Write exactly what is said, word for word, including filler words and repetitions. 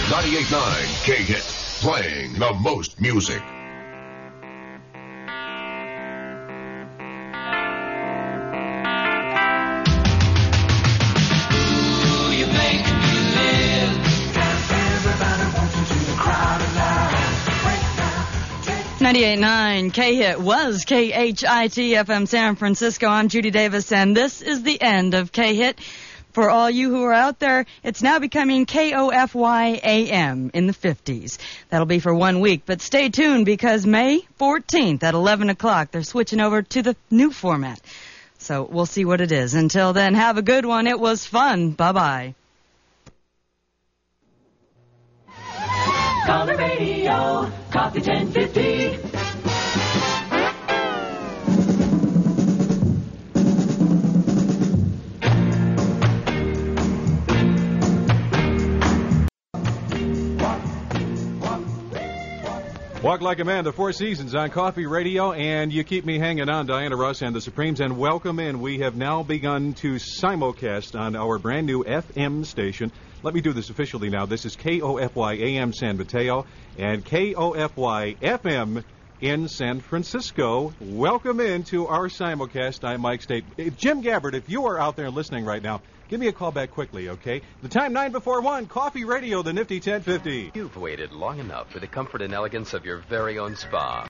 ninety-eight point nine K-Hit, playing the most music. ninety-eight point nine K-Hit was K H I T F M San Francisco. I'm Judy Davis, and this is the end of K-Hit. For all you who are out there, it's now becoming K O F Y A M in the fifties. That'll be for one week, but stay tuned because May fourteenth at eleven o'clock, they're switching over to the new format. So we'll see what it is. Until then, have a good one. It was fun. Bye-bye. Call the radio, Coffee ten fifty. Walk Like a Man, the Four Seasons on Coffee Radio, and you keep me hanging on, Diana Ross and the Supremes, and welcome in. We have now begun to simulcast on our brand new F M station. Let me do this officially now. This is K O F Y A M San Mateo and K O F Y F M in San Francisco. Welcome in to our simulcast. I'm Mike State. If Jim Gabbard, if you are out there listening right now, give me a call back quickly, okay? The time nine before one, Coffee Radio, the nifty ten fifty. You've waited long enough for the comfort and elegance of your very own spa.